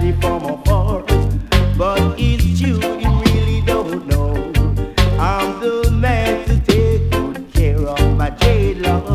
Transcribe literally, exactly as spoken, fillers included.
somebody from afar. But it's you, you really don't know. I'm the man to take good care of my J-Lo.